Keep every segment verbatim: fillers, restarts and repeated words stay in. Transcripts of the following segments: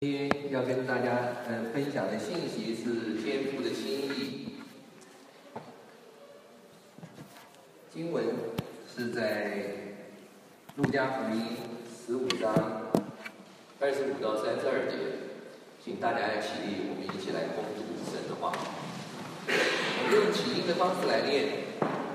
今天要跟大家呃分享的信息是天父的心意。经文是在路加福音十五章二十五到三十二节，请大家起立，我们一起来恭读神的话。我们用起音的方式来念，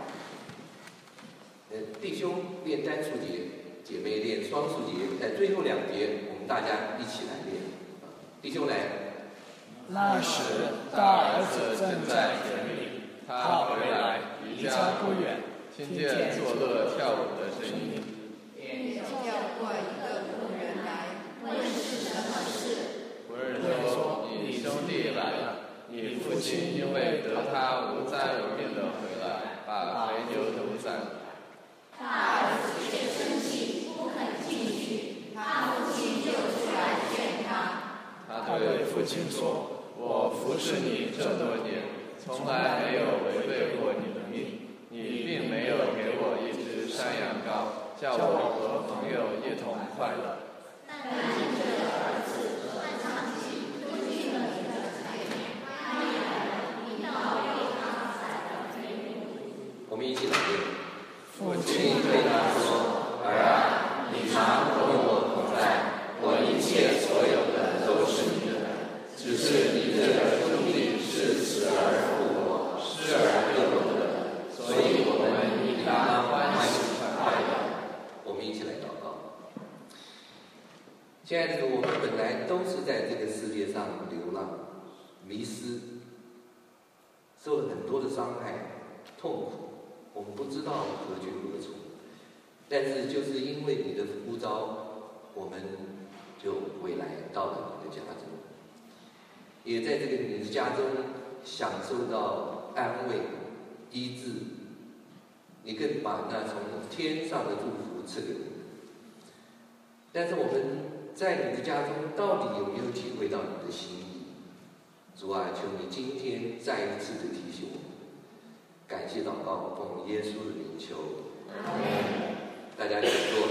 呃，弟兄练单数节，姐妹练双数节，在最后两节，我们大家一起来练。弟兄来。 那时，大儿子正在田里，他回来，离家不远，听见作乐跳舞的声音， 便叫过一个仆人来，问是什么事。 仆人说：“你兄弟来了，你父亲因为得他无灾无病的回来，把肥牛都宰了。” 大儿子却生气，不肯进去。他父亲就出来劝他。 他对父亲说：“我服侍你这么多年，从来没有违背过你的命。你并没有给我一只山羊羔，叫我和朋友一同快乐。 但你这儿子很长期不进了你的财源，他一来了，你倒为他宰了肥牛。” 我们一起来念。 父亲对他说：“儿啊，你常和我同在，我一切所有的都是你的。只是你这个兄弟是死而复活，失而又得的，所以我们应当欢喜快乐。” 我们一起来祷告。亲爱的主，我们本来都是在这个世界上流浪、迷失，受了很多的伤害、痛苦，我们不知道何去何从。但是就是因为你的呼召，我们就回来到了你的家中，也在这个你的家中享受到安慰、医治。你更把那从天上的祝福赐给我们。但是我们在你的家中到底有没有体会到你的心意？主啊，求你今天再一次的提醒我们。感谢祷告，奉耶稣的名求。 阿们。 大家请坐。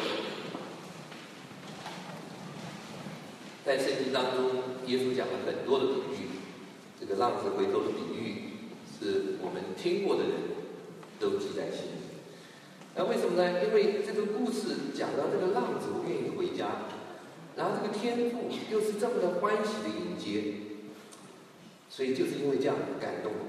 在圣经当中，耶稣讲了很多的比喻，这个浪子回头的比喻是我们听过的人都记在心里。那为什么呢？因为这个故事讲到这个浪子不愿意回家，然后这个天父又是这么的欢喜的迎接，所以就是因为这样感动。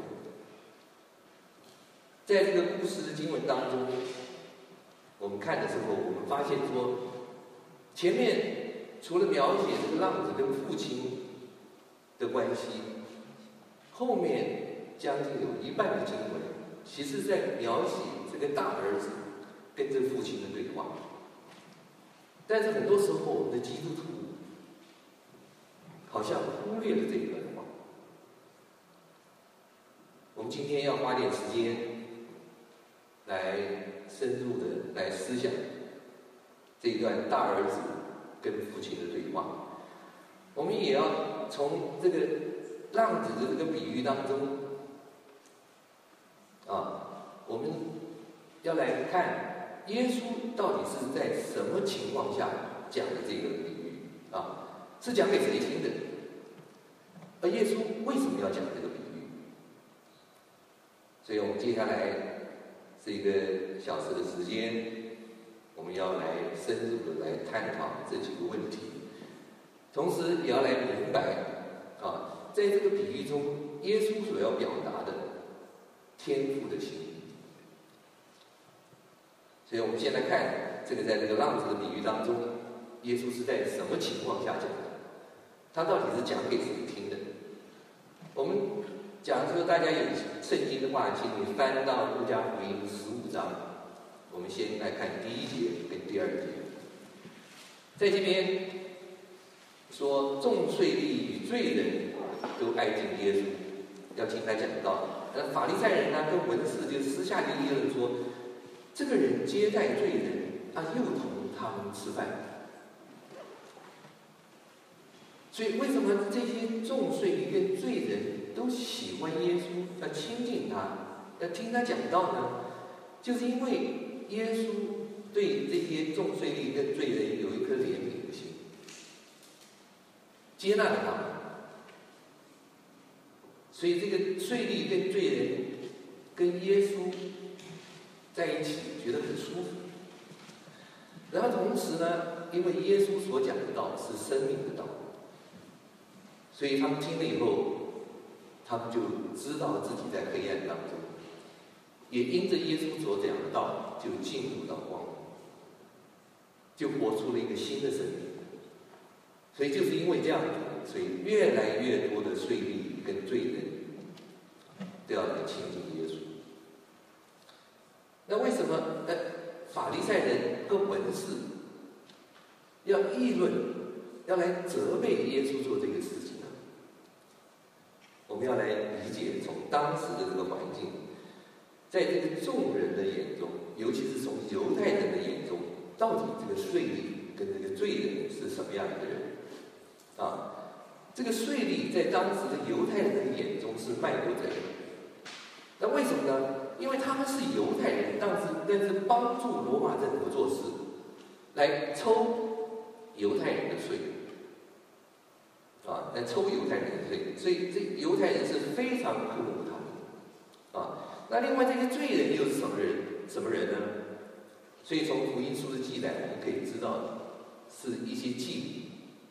在这个故事的经文当中，我们看的时候，我们发现说，前面除了描写这个浪子跟父亲的关系，后面将近有一半的经文，其实在描写这个大儿子跟这个父亲的对话。但是很多时候，我们的基督徒好像忽略了这一段话。我们今天要花点时间来深入的来思想这一段大儿子跟父亲的对话。我们也要从这个浪子的这个比喻当中啊，我们要来看耶稣到底是在什么情况下讲的这个比喻啊？是讲给谁听的？而耶稣为什么要讲这个比喻？所以我们接下来是一个小时的时间，我们要来深入的来探讨这几个问题，同时也要来明白啊，在这个比喻中，耶稣所要表达的天父的心意。所以我们先来看这个，在这个浪子的比喻当中，耶稣是在什么情况下讲的？他到底是讲给谁听的？我们讲说，大家有圣经的话，请你翻到路加福音十五章。我们先来看第一节跟第二节。在这边说，众税吏与罪人都挨近耶稣，要听他讲道。那法利赛人呢，跟文士就私下跟议论说，这个人接待罪人啊，又同他们吃饭。所以为什么这些众税吏跟罪人都喜欢耶稣，要亲近他，要听他讲道呢？就是因为耶稣对这些众税吏跟罪人有一颗怜悯的心。 接纳了他们。所以这个税吏跟罪人跟耶稣在一起，觉得很舒服。然后同时呢，因为耶稣所讲的道是生命的道，所以他们听了以后，他们就知道自己在黑暗当中，也因着耶稣所讲的道，就进入到光明，就活出了一个新的生命。所以就是因为这样子，所以越来越多的税吏跟罪人都要来亲近耶稣。那为什么呃法利赛人和文士要议论，要来责备耶稣做这个事情呢？我们要来理解从当时的这个环境，在这个众人的眼中，尤其是从犹太人的眼中，到底这个税吏跟这个罪人是什么样的人？啊，这个税吏在当时的犹太人的眼中是卖国贼。那为什么呢？因为他们是犹太人，但是但是帮助罗马政府做事，来抽犹太人的税，啊，来抽犹太人的税，所以这犹太人是非常恨恶他们，啊，那另外这个罪人又是什么人？什么人呢？所以从福音书的记载，我们可以知道，是一些妓女，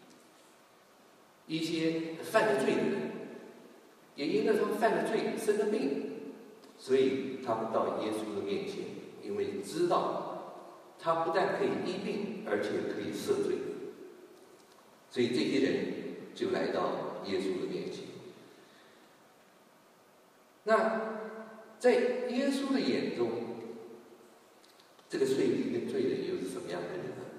一些犯了罪的人，也因为他们犯了罪，生了病。所以他们到耶稣的面前，因为知道他不但可以医病，而且可以赦罪，所以这些人就来到耶稣的面前。那在耶稣的眼中，这个税吏跟罪人又是什么样的人呢？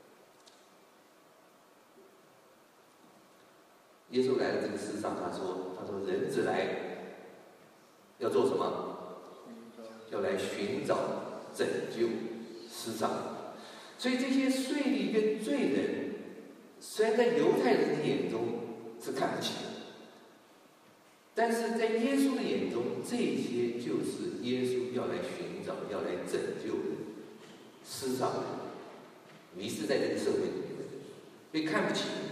耶稣来到这个世上，他说：“他说人子来要做什么？要来寻找、拯救世上。”所以这些税吏跟罪人，虽然在犹太人的眼中是看不起的，但是在耶稣的眼中，这些就是耶稣要来寻找、要来拯救的世上人，迷失在这个社会里面的人，被看不起的。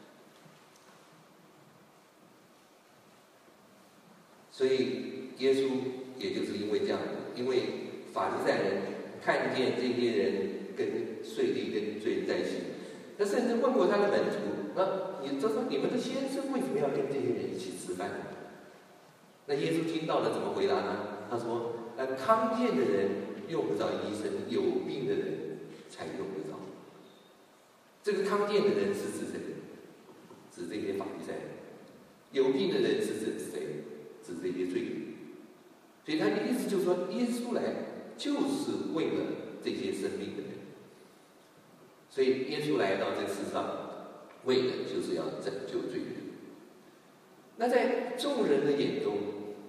所以耶稣也就是因为这样，因为法利赛人看见这些人跟税吏跟罪人在一起，他甚至问过他的门徒：“那你就说你们的先生为什么要跟这些人一起吃饭呢？”那耶稣听到了怎么回答呢？他说：“呃，康健的人用不着医生，有病的人才用得着。”这个康健的人是指谁？指这些法利赛人。有病的人是指谁？指这些罪人。所以他的意思就是说，耶稣来就是为了这些生命的人。所以耶稣来到这世上，为的就是要拯救罪人。那在众人的眼中，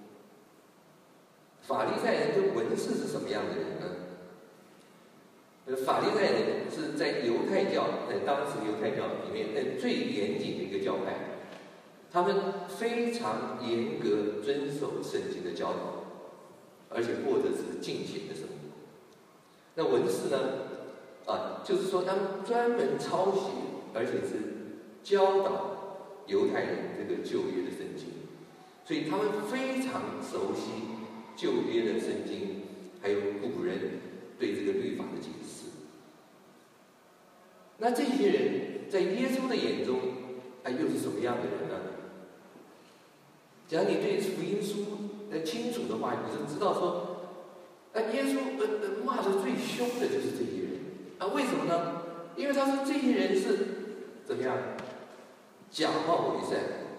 法利赛人跟文士是什么样的人呢？呃，法利赛人是在犹太教，在当时犹太教里面那最严谨的一个教派，他们非常严格遵守圣经的教导，而且过的是敬虔的生活。那文士呢？啊，就是说他们专门抄写，而且是教导犹太人这个旧约的圣经，所以他们非常熟悉旧约的圣经，还有古人对这个律法的解释。那这些人在耶稣的眼中，啊，又是什么样的人呢？只要你对福音书呃清楚的话，你就知道说，啊，耶稣呃呃骂得最凶的就是这些人啊，为什么呢？因为他说这些人是怎么样假冒伪善。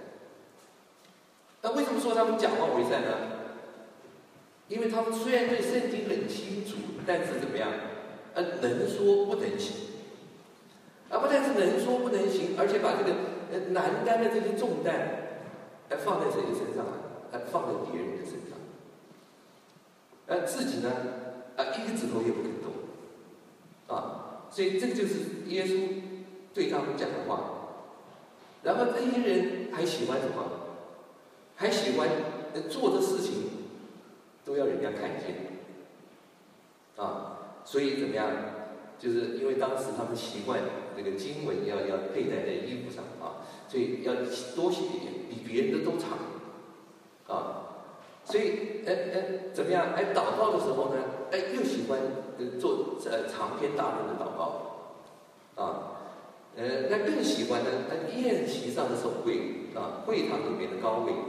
那为什么说他们假冒伪善呢？因为他们虽然对圣经很清楚，但是怎么样？呃，能说不能行。啊，不但是能说不能行，而且把这个呃难担的这些重担，呃放在谁的身上啊？呃放在别人的身上。呃自己呢，啊一个指头也不肯动，啊，所以这个就是耶稣对他们讲的话。然后这些人还喜欢什么？还喜欢呃做的事情都要人家看见，啊，所以怎么样？就是因为当时他们习惯这个经文要要佩戴在衣服上啊， 所以要多写一点，比别人的都长啊。所以呃呃怎么样？哎，祷告的时候呢，哎又喜欢呃做呃长篇大论的祷告啊。呃，那更喜欢呢，呃宴席上的守会啊，会堂里面的高位，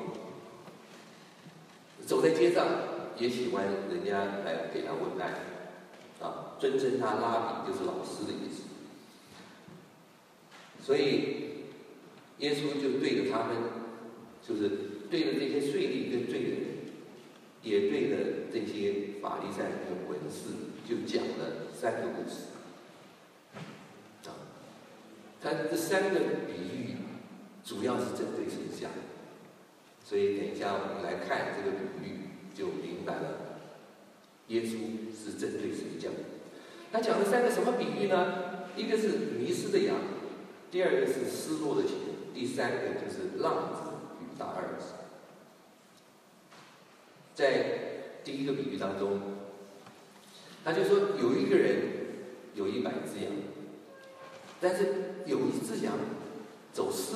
走在街上也喜欢人家来给他问安啊，尊称他拉比，就是老师的意思。所以耶稣就对着他们，就是对着这些税吏跟罪人，也对着这些法利赛人跟文士，就讲了三个故事。啊，他这三个比喻主要是针对谁讲？所以等一下我们来看这个比喻，就明白了耶稣是针对谁讲。他讲了三个什么比喻呢？一个是迷失的羊，第二个是失落的钱，第三个就是浪子与大儿子。在第一个比喻当中，他就说有一个人有一百只羊，但是有一只羊走失了，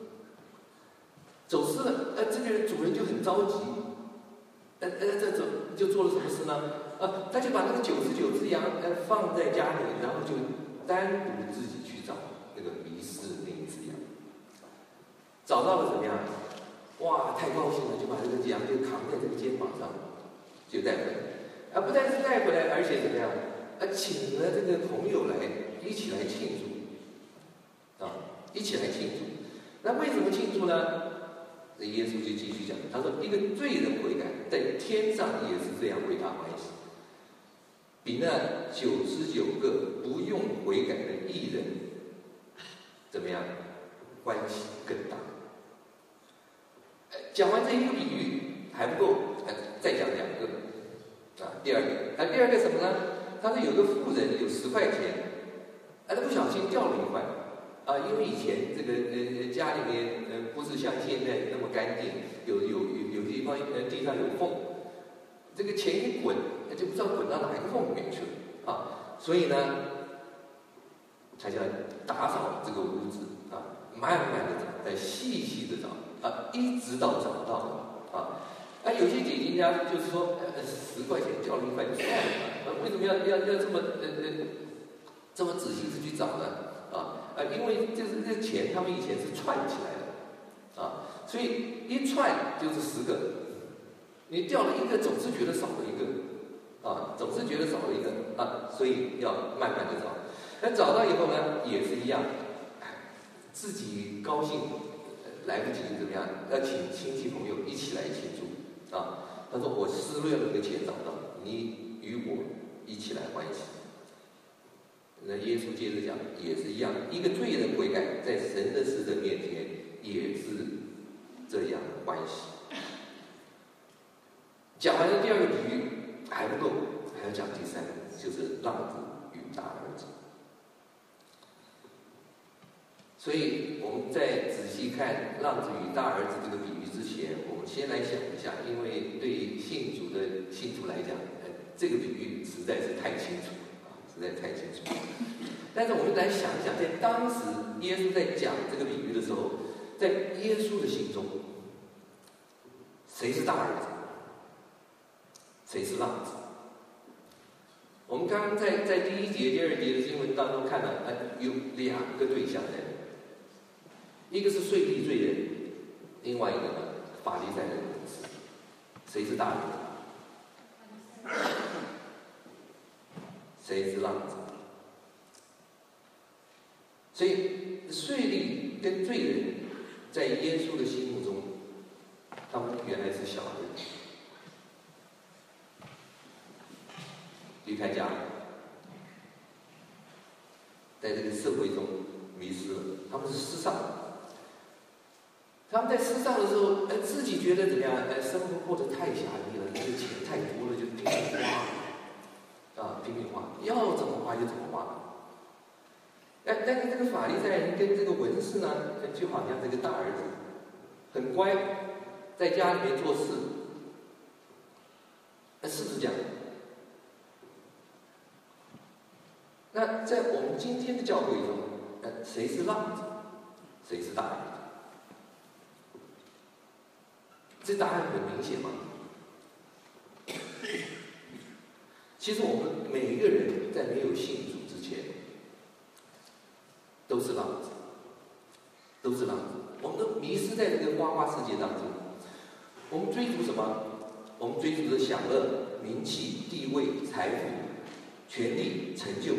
走失了，呃，这个人主人就很着急，呃呃，这走就做了什么事呢？呃，他就把那个九十九只羊呃放在家里，然后就单独自己去找那个迷失的那一只羊。找到了怎么样？哇，太高兴了，就把这个羊就扛在这个肩膀上，就带回来。啊，不但是带回来，而且怎么样？啊，请了这个朋友来一起来庆祝，啊，一起来庆祝。那为什么庆祝呢？那耶稣就继续讲，他说：“一个罪人悔改，在天上也是这样为他欢喜，比那九十九个不用悔改的义人怎么样欢喜更大。”讲完这一个比喻还不够，再讲两个啊。第二个啊，第二个什么呢？他说有个妇人有十块钱，啊，他不小心掉了一块。啊，因为以前这个呃家里面呃不是像现在那么干净，有有有有地方呃地上有缝，这个钱一滚，就不知道滚到哪一个缝里面去了啊。所以呢，他就打扫这个屋子啊，慢慢的找，再细细的找啊，一直到找到了啊。啊，有些解经家就是说，呃，十块钱掉了一块就算了吧，为什么要要要这么呃呃这么仔细的去找呢？啊啊，因为就是这钱他们以前是串起来的，啊，所以一串就是十个，你掉了一个总是觉得少了一个，啊，总是觉得少了一个啊，所以要慢慢的找。那找到以后呢，也是一样，自己高兴来不及怎么样，要请亲戚朋友一起来庆祝啊。他说我失落了个钱找到，你与我一起来欢喜。那耶稣接着讲，也是一样，一个罪人悔改，在神的使者面前也是这样欢喜。讲完了第二个比喻还不够，还要讲第三个，就是浪子与大儿子。所以我们在仔细看浪子与大儿子这个比喻之前，我们先来想一下，因为对信主的信徒来讲，呃，这个比喻实在是太清楚。实在太清楚，但是我们来想一想，在当时耶稣在讲这个比喻的时候，在耶稣的心中，谁是大儿子，谁是浪子？我们刚刚在在第一节、第二节的经文当中看到，呃，有两个对象在，一个是税吏罪人，另外一个呢，法利赛人的文士，谁是大儿子？谁是浪子？所以税吏跟罪人在耶稣的心目中，他们原来是小人，离开家，在这个社会中迷失了，他们是失丧。他们在失丧的时候，呃，自己觉得怎么样？呃，生活过得太狭义了，这个钱太多了，就拼命花。啊，拼命花，要怎么花就怎么花。但但是这个法利赛人跟这个文士呢，就好像这个大儿子，很乖，在家里面做事，那是不是这样？那在我们今天的教会中，呃，谁是浪子，谁是大儿子？ 这答案很明显嘛。其实我们每一个人在没有信主之前，都是浪子，都是浪子。我们都迷失在这个花花世界当中。我们追逐什么？我们追逐的享乐、名气、地位、财富、权力、成就。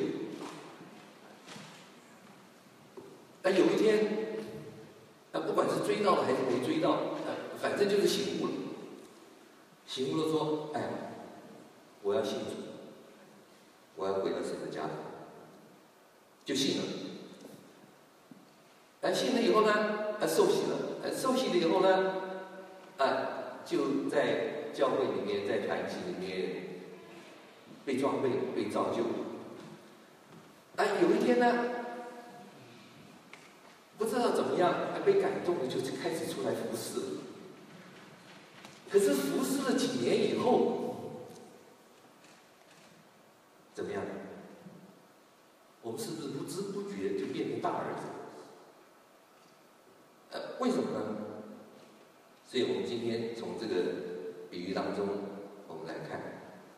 那有一天，那不管是追到了还是没追到，反正就是醒悟了。醒悟了说：“哎，我要信主，我要回到神的家里。”就信了。哎，信了以后呢，啊，受洗了。哎，受洗了以后呢，啊，就在教会里面，在团体里面被装备、被造就。啊，有一天呢，不知道怎么样，还被感动了，就开始出来服侍了。可是服侍了几年以后，怎么样？我们是不是不知不觉就变成大儿子？呃，为什么呢？所以我们今天从这个比喻当中，我们来看，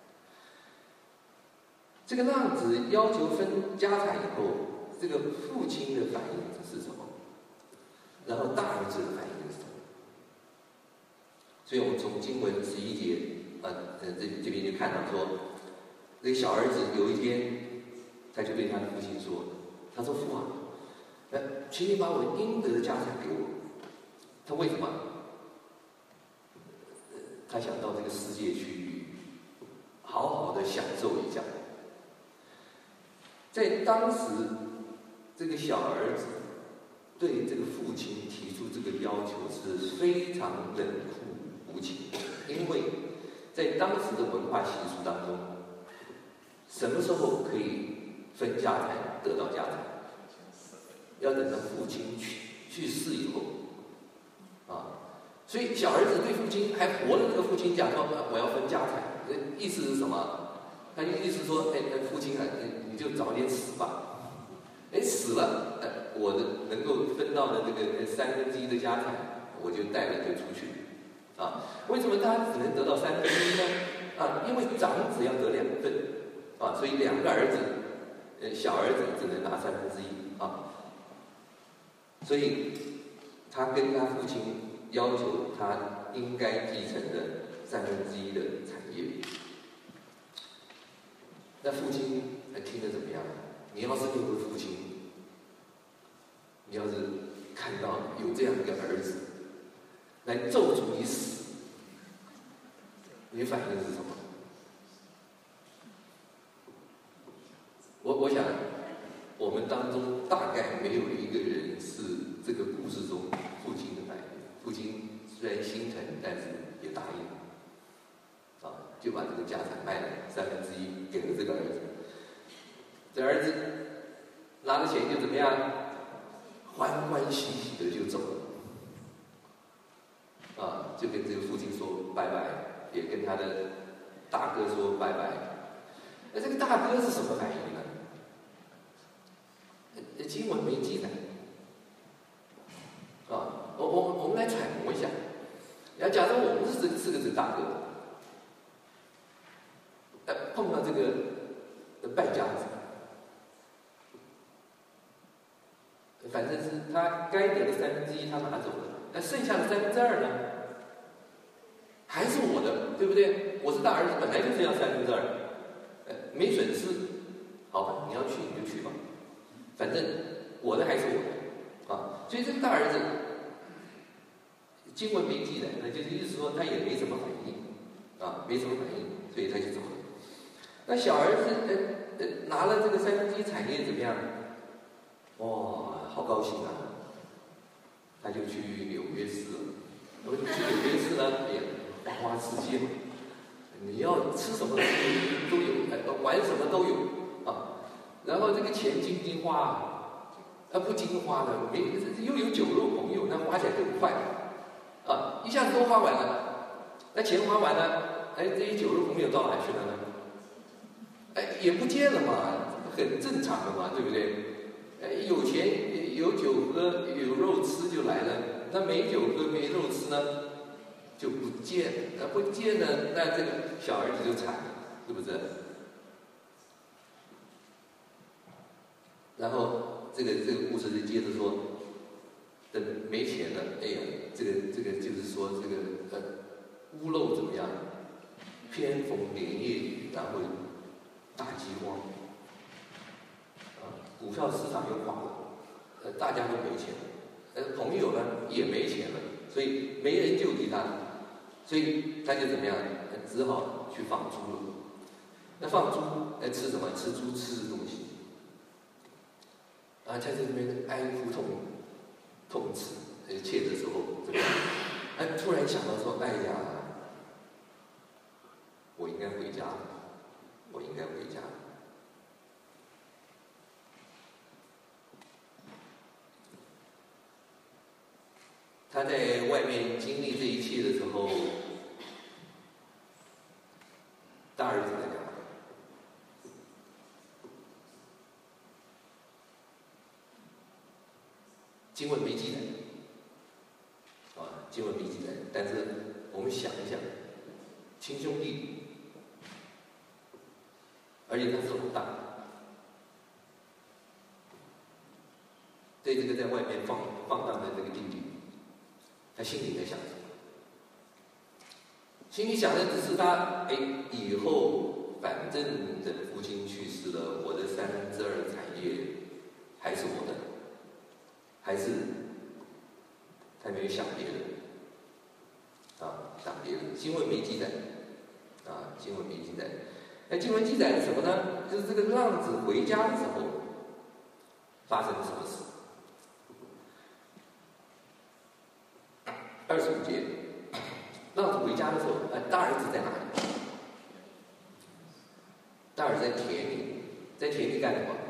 这个浪子要求分家产以后，这个父亲的反应是什么？然后大儿子的反应是什么？所以我们从经文十一节，呃呃，这这边就看到说，这个小儿子有一天，他就对他的父亲说：“他说父啊，呃，请你把我应得的家产给我。”他为什么？呃，他想到这个世界去好好的享受一下。在当时，这个小儿子对这个父亲提出这个要求是非常冷酷无情，因为在当时的文化习俗当中，什么时候可以分家产得到家产？要等到父亲去去世以后，啊，所以小儿子对父亲还活着，这个父亲讲说我要分家产，意思是什么？他就意思说，哎，父亲啊，你就早点死吧。哎，死了，呃，我的能够分到的这个三分之一的家产，我就带了就出去，啊，为什么他只能得到三分之一呢？啊，因为长子要得两份，啊，所以两个儿子，呃，小儿子只能拿三分之一，啊，所以他跟他父亲要求他应该继承的三分之一的产业。那父亲听得怎么样？你要是那个父亲，你要是看到有这样一个儿子来咒诅你死，你反应是什么？我我想，我们当中大概没有一个人是这个故事中父亲的反应。父亲虽然心疼，但是也答应。啊，就把这个家产卖了三分之一给了这个儿子。这儿子拿了钱就怎么样？欢欢喜喜的就走了。啊，就跟这个父亲说拜拜，也跟他的大哥说拜拜。那这个大哥是什么反应呢？经文没记载。啊，我我我们来揣摩一下。要假如我们是这四个字大哥。碰到这个败家子，反正是他该得的三分之一他拿走了，那剩下的三分之二呢，还是我的，对不对？我是大儿子，本来就是要三分之二，呃，没损失，好吧，你要去你就去吧，反正我的还是我的，啊，所以这个大儿子，经文没记载，那就是意思说他也没什么反应，啊，没什么反应，所以他就走了。那小儿子呃呃拿了这个三分之一产业怎么样？哇，好高兴啊！他就去纽约市了。我去纽约市呢，哎呀，花花世界嘛，你要吃什么都有，哎，玩什么都有啊。然后这个钱经不经花啊？啊，不经花的，没又有酒肉朋友，那花起来更快啊！一下子都花完了，那钱花完了，哎，这些酒肉朋友到哪去了呢？哎，也不见了嘛，很正常的嘛，对不对？哎，有钱有酒喝有肉吃就来了，那没酒喝没肉吃呢， 就不见，那不见呢，那这个小儿子就惨了，是不是？然后这个这个故事就接着说，等没钱了，哎呀，这个这个就是说这个呃屋漏怎么样？偏逢连夜雨，然后大饥荒，啊，股票市场又垮了，呃，大家都没钱了，呃，朋友呢也没钱了，所以没人救济他，所以他就怎么样？只好去放猪了。那放猪，呃，吃什么？吃猪吃的东西。啊，在这边哀哭痛痛斥呃切的时候，怎么样？哎，突然想到说，哎呀，我应该回家了，我应该回家了。他在外面经历这一切的时候，大儿子在干嘛？经文没记载，啊，经文没记载。但是我们想一想，亲兄弟，而且他是老大，对这个在外面放放荡的这个弟弟，他心里在想什么？心里想的只是他，哎，以后反正等父亲去世了，我的三分之二产业还是我的。还是他没有想别的啊，想别的。经文没记载啊，经文没记载。那经文记载是什么呢？就是这个浪子回家的时候发生了什么事？二十五节，浪子回家的时候，呃，大儿子在哪里？大儿子在田里，在田里干什么？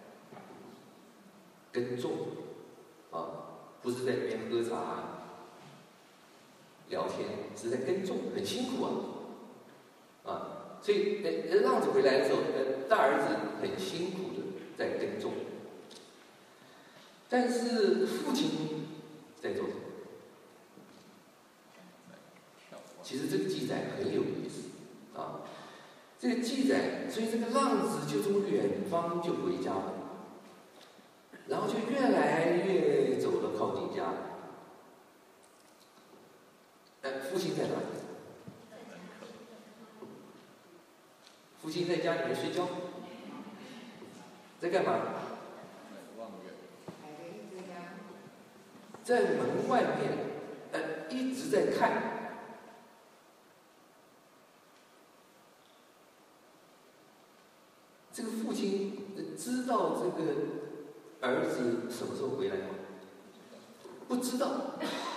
耕种。啊，不是在那边喝茶、聊天，是在耕种，很辛苦啊，啊，所以呃，浪子回来的时候，呃，大儿子很辛苦的在耕种，但是父亲在做什么？其实这个记载很有意思啊，这个记载，所以这个浪子就从远方就回家了。然后就越来越走得靠近家。哎，父亲在哪里？父亲在家里面睡觉，在干嘛？在门外面，呃，一直在看。这个父亲知道这个儿子什么时候回来吗？不知道，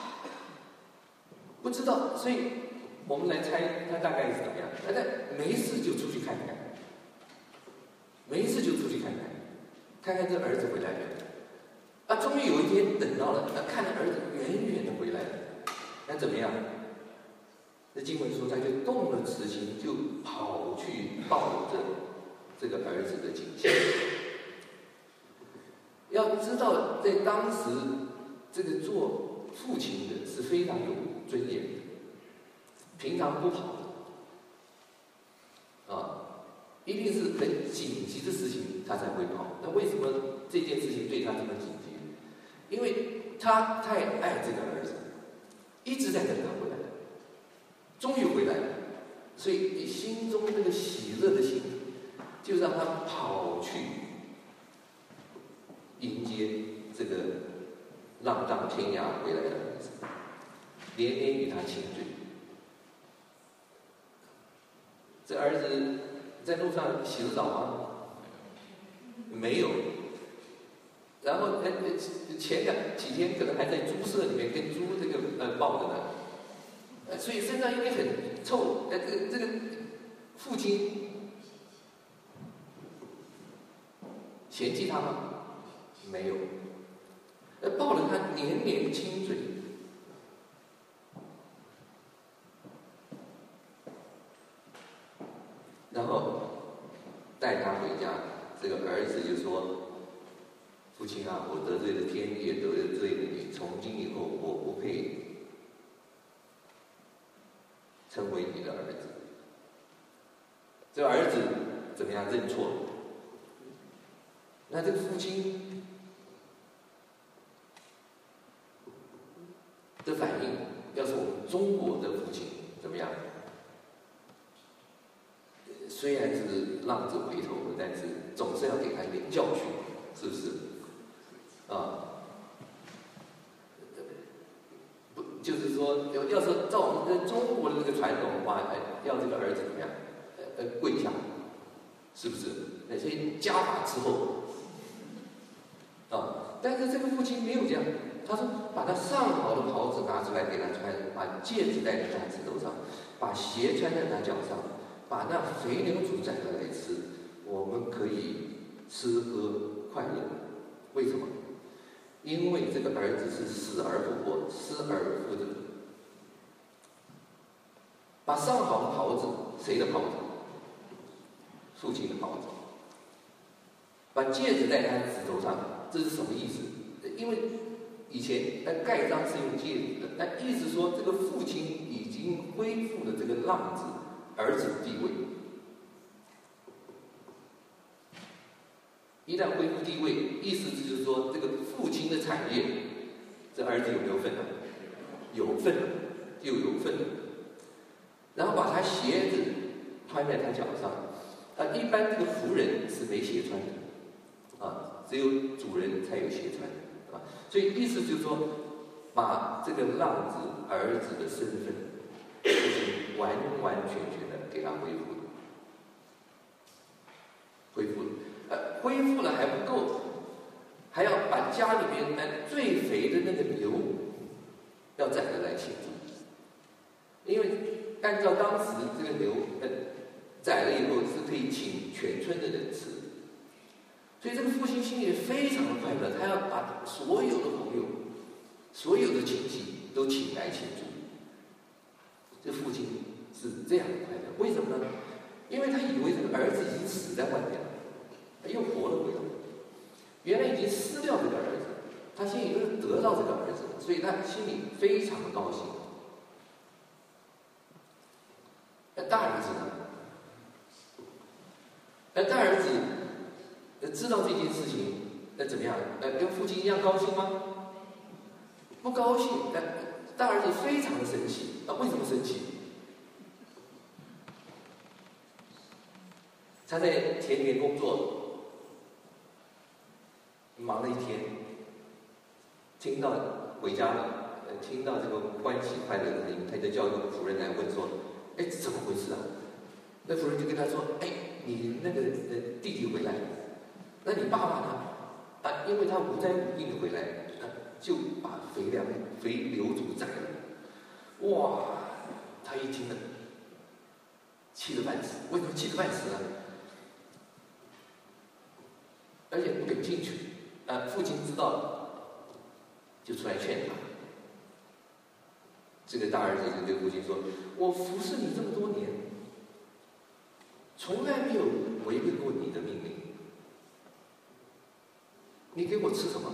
不知道，所以我们来猜他大概是怎么样。他在没事就出去看看，没事就出去看看，看看这儿子回来没有。啊，终于有一天等到了，啊，看着儿子远远的回来了，那怎么样？那经文说他就动了慈心，就跑去抱着这个儿子的颈项。要知道，在当时，这个做父亲的是非常有尊严的，平常不跑的，啊，一定是很紧急的事情他才会跑。那为什么这件事情对他这么紧急？因为他太爱这个儿子，一直在等他回来，终于回来了，所以你心中那个喜乐的心，就让他跑去迎接这个浪荡天涯回来的儿子，连连与他亲嘴。这儿子在路上洗了澡吗？没有。然后呃前两几天可能还在猪舍里面跟猪这个呃抱着呢，呃所以身上应该很臭。呃这个这个父亲嫌弃他吗？没有。呃抱着他连连亲嘴。然后带他回家，这个儿子就说：“父亲啊，我得罪了天，也得罪了你。从今以后，我不配成为你的儿子。这个儿子怎么样认错了？那这个父亲的反应，要是我们中国的父亲怎么样？虽然是浪子回头，但是总是要给他一点教训，是不是？啊，不，就是说，要是照我们中国的这个传统的话，要这个儿子怎么样？呃，跪下，是不是？那所以家法之后，啊，但是这个父亲没有这样，他说把他上好的袍子拿出来给他穿，把戒指戴在他指头上，把鞋穿在他脚上。把那肥牛煮宰了来吃，我们可以吃喝快乐。为什么？因为这个儿子是死而复活、失而复得。把上好的袍子，谁的袍子？父亲的袍子。把戒指戴他的指头上，这是什么意思？因为以前那盖章是用戒指的，那意思说这个父亲已经恢复了这个浪子儿子的地位。一旦恢复地位，意思就是说这个父亲的产业，这儿子有没有份呢？有份，又有份。然后把他鞋子穿在他脚上，啊，一般这个仆人是没鞋穿的，啊，只有主人才有鞋穿的，啊，所以意思就是说，把这个浪子儿子的身份，就是完完全全的给他恢复了，恢复了，呃，恢复了还不够，还要把家里面呃最肥的那个牛，要宰了来庆祝，因为按照当时这个牛，呃，宰了以后是可以请全村的人吃，所以这个父亲心里非常的快乐，他要把所有的朋友、所有的亲戚都请来庆祝。这父亲是这样的快乐，为什么呢？因为他以为这个儿子已经死在外面了，他又活了回来，原来已经失掉这个儿子，他心里又得到这个儿子，所以他心里非常的高兴。那大儿子呢？那大儿子知道这件事情，那怎么样？呃，跟父亲一样高兴吗？不高兴。那大儿子非常的生气。那为什么生气？他在田里面工作，忙了一天，听到回家了，呃，听到这个欢喜快乐的声音，他就叫主人来问说：“哎，怎么回事啊？”那主人就跟他说：“哎，你那个呃弟弟回来了，那你爸爸呢？啊，因为他无灾无病的回来，啊，就把肥粮肥牛犊宰了。”哇，他一听了，气得半死。为什么气得半死呢？而且不肯进去。啊，父亲知道了，就出来劝他。这个大儿子就对父亲说：“我服侍你这么多年，从来没有违背过你的命令。你给我吃什么？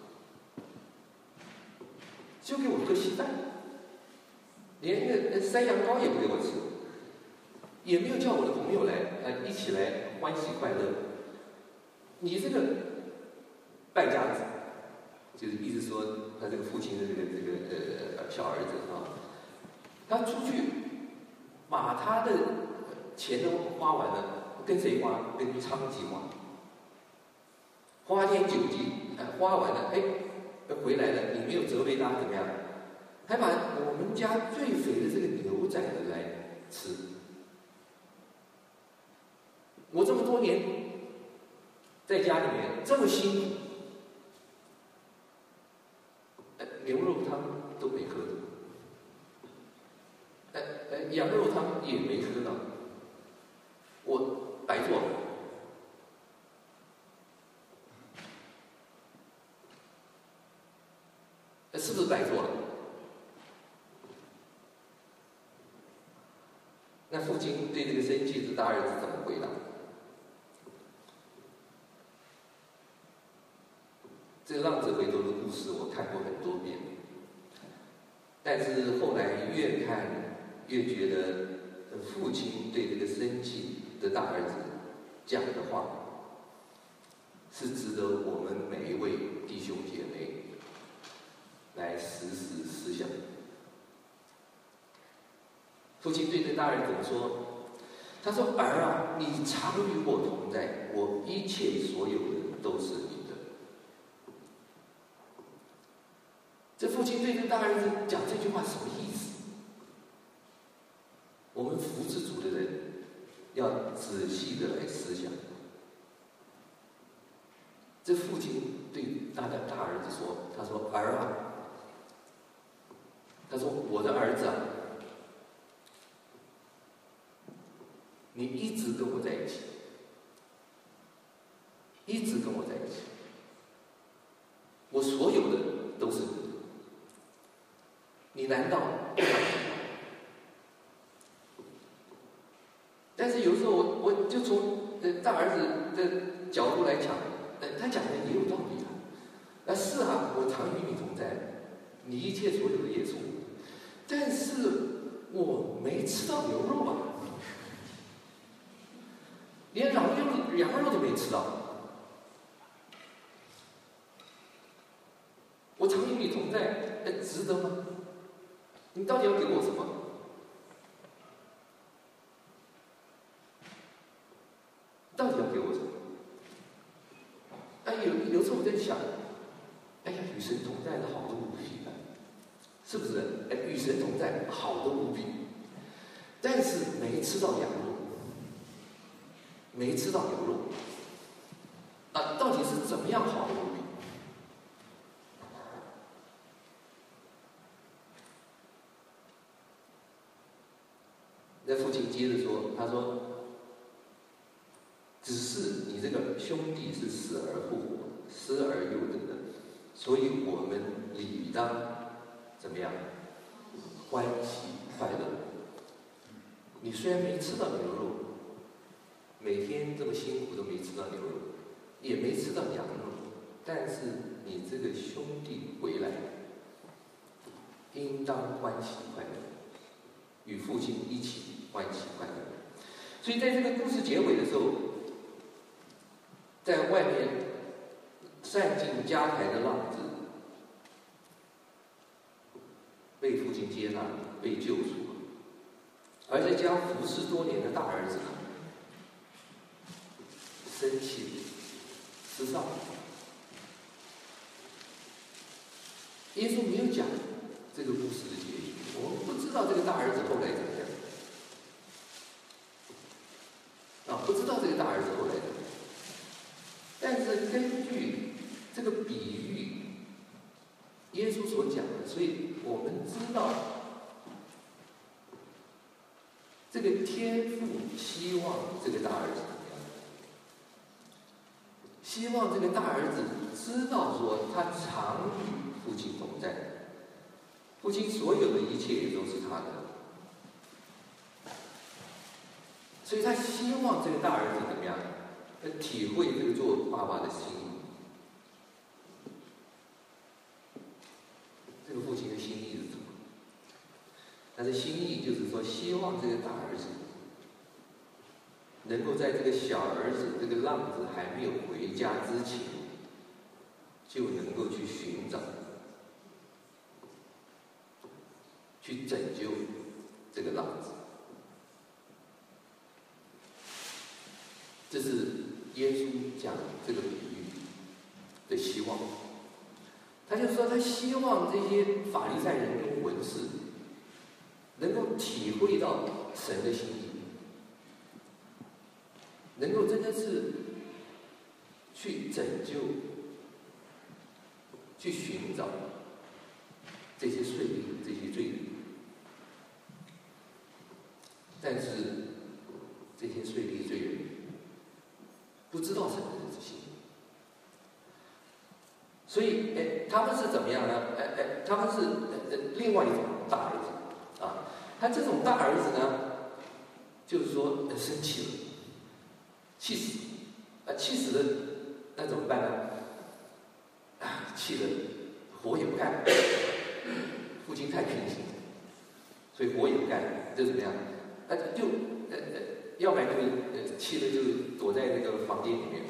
就给我喝稀饭，连那山羊羔也不给我吃，也没有叫我的朋友来啊一起来欢喜快乐。你这个败家子，就是意思说他这个父亲的这个这个呃小儿子啊，他出去把他的钱都花完了，跟谁花？跟娼妓花，花天酒地，哎，花完了，哎，回来了，你没有责备他怎么样？还把我们家最肥的这个牛宰了来吃。我这么多年在家里面这么辛苦，呃，牛肉汤都没喝的，呃呃，羊肉汤也没喝到，我白做了。是不是白做了？那父亲对这个生气的大儿子怎么回答？这个浪子回头的故事我看过很多遍，但是后来越看越觉得父亲对这个生气的大儿子讲的话，是值得我们每一位弟兄姐妹来时时思想。父亲对这大儿子怎么说？他说：“儿啊，你常与我同在，我一切所有的都是你的。”这父亲对这大儿子讲这句话什么意思？我们服侍主的人要仔细的来思想。这父亲对他的大儿子说：“他说儿啊，他说我的儿子啊，你一直跟我在一起，一直跟我在一起，我所有的都是你的，你难道不感觉吗？”但是有时候我我就从大儿子的角度来讲，他讲的也有道理啊。那是啊，我常与你同在，你一切所有的也是我的，但是我没吃到牛肉啊，连羊肉羊肉都没吃到。我常与你同在，那值得吗？你到底要给我什么？到底要给我什么？哎，有有时候我在想，哎呀，与神同在的好的无比啊，是不是？哎，与神同在好的无比，但是没吃到羊肉，没吃到牛肉，啊，到底是怎么样好的无比？那父亲接着说，他说：“只是你这个兄弟是死而复活，失而又得的，所以我们理当怎么样？欢喜快乐。你虽然没吃到牛肉，每天这么辛苦都没吃到牛肉，也没吃到羊肉，但是你这个兄弟回来，应当欢喜快乐，与父亲一起欢喜快乐。”所以在这个故事结尾的时候，在外面散尽家财的浪子被父亲接纳，被救赎了；而在家服侍多年的大儿子呢，生气失丧。耶稣没有讲这个故事的结局，我们不知道这个大儿子后来怎么样啊，不知道这个大儿子后来怎么样。但是根据这个比喻，耶稣所讲的，所以我们知道，这个天父希望这个大儿子怎么样？希望这个大儿子知道说，他常与父亲同在，父亲所有的一切也都是他的，所以他希望这个大儿子怎么样？体会这个做爸爸的心意。这个父亲的心意是什么？他的心意就是说，希望这个大儿子能够在这个小儿子这个浪子还没有回家之前，就能够去寻找、去拯救这个浪子。这是耶稣讲这个比喻的希望。他就说，他希望这些法利赛人跟文士能够体会到神的心意，能够真的是去拯救、去寻找这些罪人、这些罪人。但是这些税吏罪人不知道神的日心，所以哎，他们是怎么样呢？哎哎，他们是呃另外一种大儿子啊。他这种大儿子呢，就是说、呃、生气了，气死啊，气死了，那怎么办呢？啊，气得活也不干，父亲太偏心，所以活也不干。 就怎么样？啊，就呃呃，要不然就呃气的就躲在那个房间里面，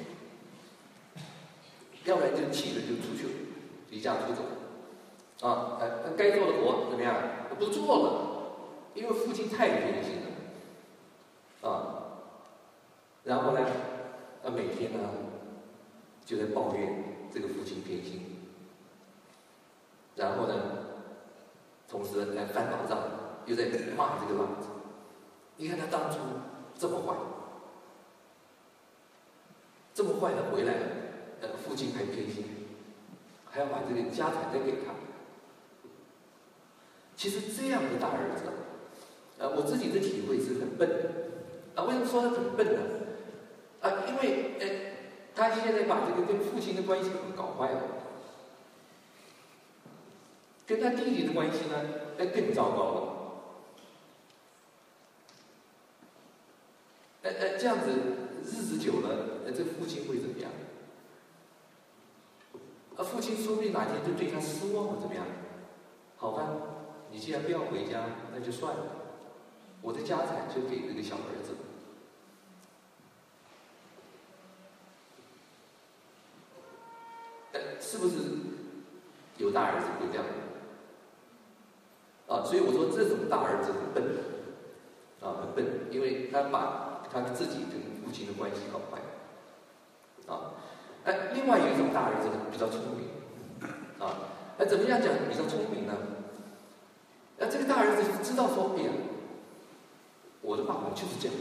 要不然就气的就出去了，离家出走。啊，呃，该做的活怎么样？不做了，因为父亲太偏心了。啊，然后呢，啊，每天呢就在抱怨这个父亲偏心，然后呢，同时来翻老账，又在骂这个老子。你看他当初这么坏，这么坏的回来了，呃，父亲还偏心，还要把这个家产再给他。其实这样的大儿子，呃，我自己的体会是很笨的。啊，为什么说他很笨呢？啊，因为呃，他现在把这个跟父亲的关系搞坏了，跟他弟弟的关系呢，哎，更糟糕了。呃呃，这样子日子久了，呃，这父亲会怎么样？啊，父亲说不定哪天就对他失望了，怎么样？好吧，你既然不要回家，那就算了，我的家产就给这个小儿子。呃，是不是有大儿子会这样？啊，所以我说这种大儿子很笨，啊，很笨，因为他把他自己跟父亲的关系搞坏了。啊，哎，另外有一种大儿子比较聪明，啊，哎，怎么样讲比较聪明呢？那这个大儿子知道说，哎呀，我的爸爸就是这样，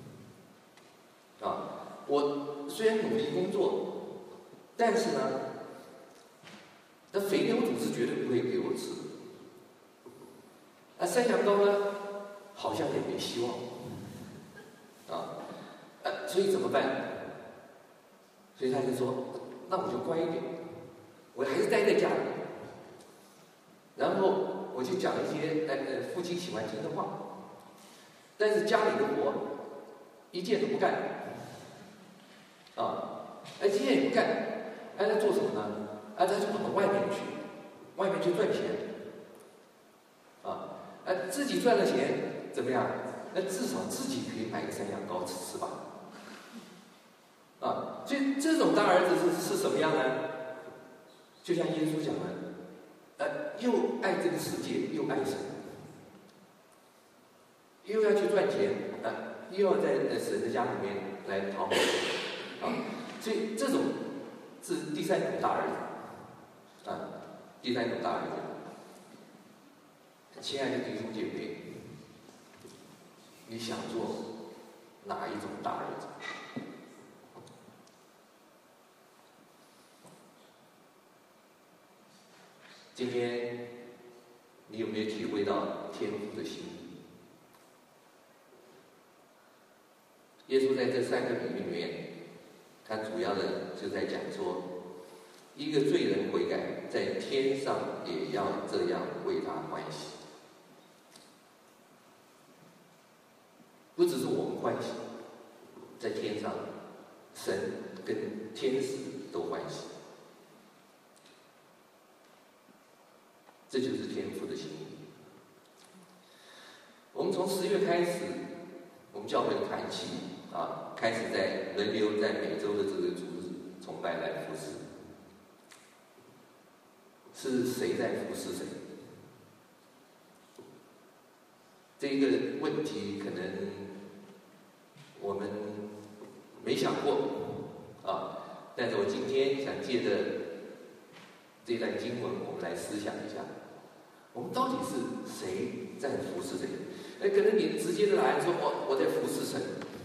啊，我虽然努力工作，但是呢，那肥牛肚是绝对不会给我吃的，啊，山羊羔呢，好像也没希望，啊，呃，所以怎么办？所以他就说，那我就乖一点，我还是待在家里，然后我就讲一些呃呃父亲喜欢听的话，但是家里的活一件都不干，啊，哎，一件也不干，哎，他做什么呢？哎，他就跑到外面去，外面去赚钱，啊，哎，自己赚了钱怎么样？那至少自己可以买个山羊羔吃吃吧，啊，所以这种大儿子是是什么样呢？就像耶稣讲的，呃，又爱这个世界，又爱神，又要去赚钱，啊，又要在神的家里面来讨好神，啊，所以这种是第三种大儿子，啊，第三种大儿子。亲爱的弟兄姐妹，你想做哪一种大儿子？今天你有没有体会到天父的心意？耶稣在这三个比喻里面，他主要的就在讲说，一个罪人悔改，在天上也要这样为他欢喜。不只是我们欢喜，在天上，神跟天使都欢喜。这就是天父的心意。我们从十月开始，我们教会的团契啊，开始在轮流在每周的这个主日崇拜来服侍。是谁在服侍谁？这一个问题可能我们没想过啊，但是我今天想借着这段经文，我们来思想一下，我们到底是谁在服侍谁？哎，可能你直接的答案说，我我在服侍神，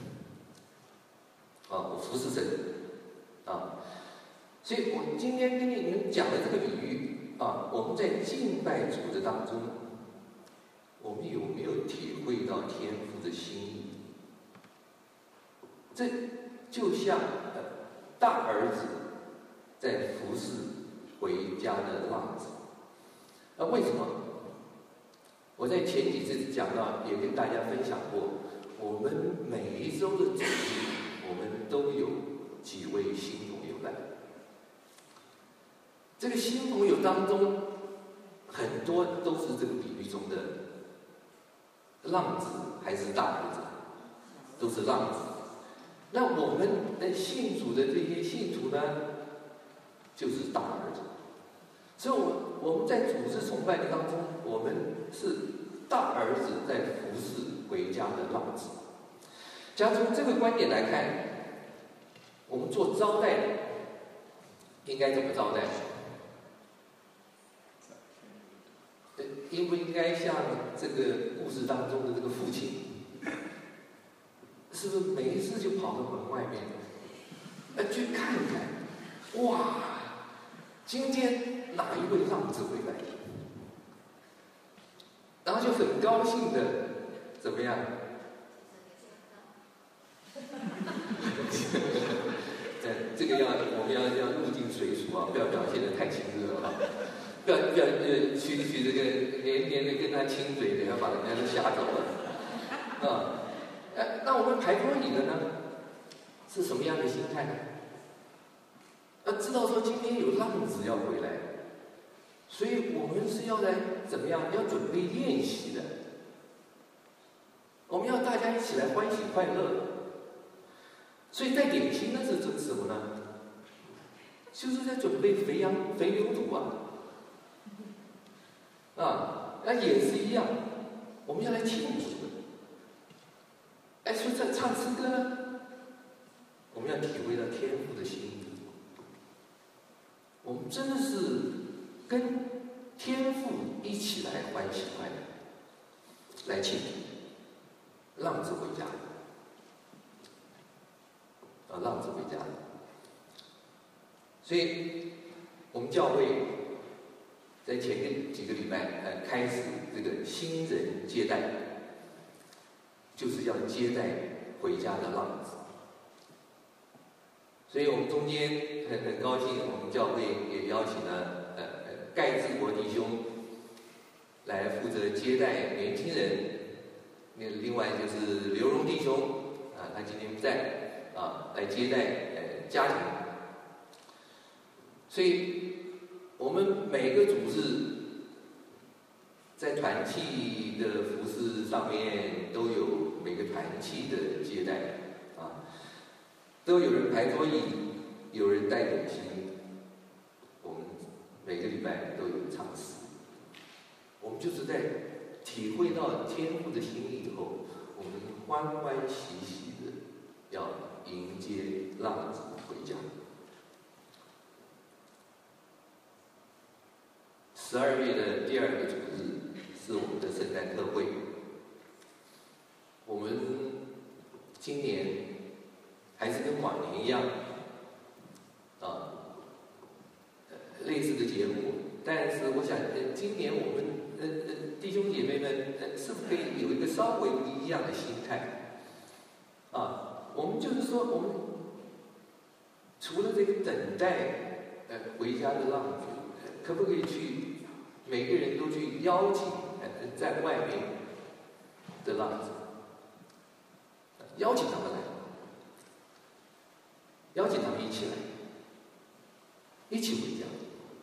啊，我服侍神，啊，所以我今天跟你们讲的这个比喻啊，我们在敬拜主的当中，我们有没有体会到天父的心意？这就像呃大儿子在服侍回家的浪子。那为什么？我在前几次讲到，也跟大家分享过，我们每一周的主日，我们都有几位新朋友来。这个新朋友当中，很多都是这个比喻中的浪子还是大儿子？都是浪子。那我们的信主的这些信徒呢，就是大儿子。所以我，我们在主日崇拜的当中，我们是大儿子在服侍回家的浪子。假如从这个观点来看，我们做招待的应该怎么招待？应不应该像这个故事当中的这个父亲，是不是每一次就跑到门外面，呃，去看看，哇，今天哪一位浪子回来？然后就很高兴的怎么样？这个要我们要要入境随俗啊，不要表现得太亲热啊。不要不要呃去去这个连连的跟他亲嘴，等下把人家都吓走了啊！哎，那我们排桌椅的呢，是什么样的心态呢？要知道说今天有浪子要回来，所以我们是要来怎么样？要准备宴席的。我们要大家一起来欢喜快乐。所以带点心那是指什么呢？就是在准备肥羊肥牛肚啊。啊，那也是一样，我们要来庆祝的。哎，所以在唱诗歌呢，我们要体会到天父的心意。我们真的是跟天父一起来欢喜快乐，来庆祝浪子回家。啊，浪子回家。所以，我们教会在前个几个礼拜，呃，开始这个新人接待，就是要接待回家的浪子。所以我们中间很很高兴，我们教会也邀请了呃呃盖志国弟兄来负责接待年轻人。那另外就是刘荣弟兄啊，他今天不在啊，来接待呃家庭。所以，我们每个组织在团契的服事上面都有每个团契的接待啊，都有人排桌椅，有人带点心。我们每个礼拜都有唱诗，我们就是在体会到天父的心意以后，我们欢欢喜喜的要迎接浪子回家。十二月的第二个主日是我们的圣诞特会。我们今年还是跟往年一样，啊，类似的节目。但是我想，呃，今年我们呃呃弟兄姐妹们，呃，是不是可以有一个稍微不一样的心态？啊，我们就是说，我们除了这个等待呃回家的浪子，可不可以去？每个人都去邀请呃在外面的浪子，邀请他们来，邀请他们一起来，一起回家。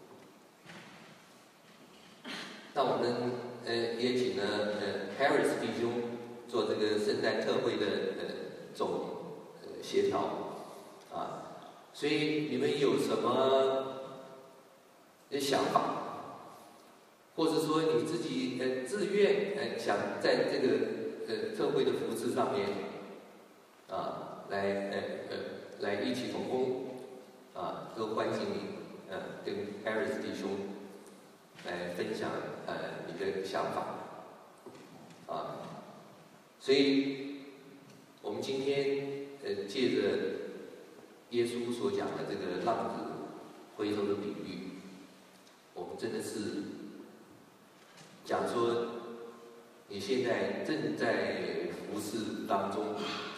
那我们呃也请了呃 Harris 弟兄做这个圣诞特会的呃总呃协调啊，所以你们有什么的想法？或者说你自己呃自愿呃想在这个呃特会的服事上面啊来呃呃来一起同工啊，都欢迎你呃跟 Harris 弟兄来分享呃你的想法啊，所以我们今天呃借着耶稣所讲的这个浪子回头的比喻，我们真的是。讲说，你现在正在服事当中，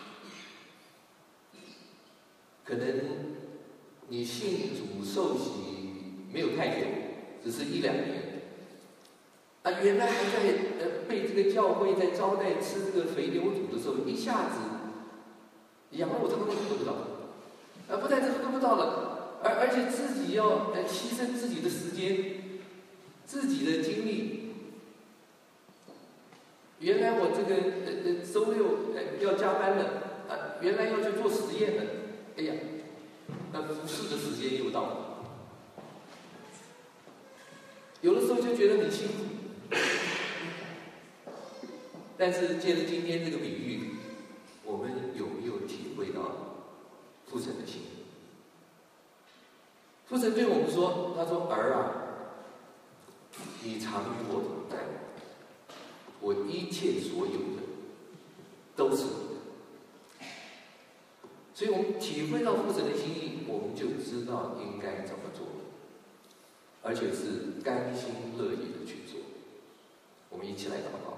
可能你信主受洗没有太久，只是一两年，啊，原来还在呃被这个教会在招待吃这个肥牛肚的时候，一下子羊肉汤都喝不到，啊，不但是喝不到了，而而且自己要呃牺牲自己的时间、自己的精力。 原来我这个呃呃周六呃要加班了，啊，原来要去做实验了，哎呀，那服侍的时间又到了。有的时候就觉得很辛苦，但是借着今天这个比喻，我们有没有体会到父神的心？父神对我们说：“他说儿啊，你常与我同在，我一切所有的都是你的。”所以，我们体会到父神的心意，我们就知道应该怎么做，而且是甘心乐意的去做。我们一起来祷告。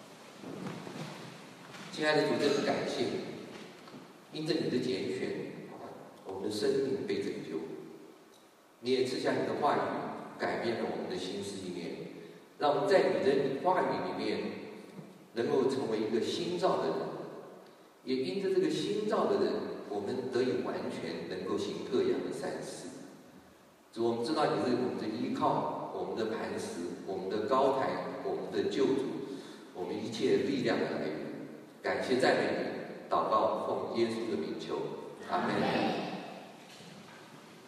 亲爱的主，真是感谢你，因着你的拣选，我们的生命被拯救。你也赐下你的话语，改变了我们的心思意念，让我们在你的话语里面能够成为一个新造的人。也因着这个新造的人，我们得以完全能够行各样的善事。主，我们知道你是我们的依靠，我们的磐石，我们的高台，我们的救主，我们一切力量的来源。感谢赞美你，祷告奉耶稣的名求，阿门。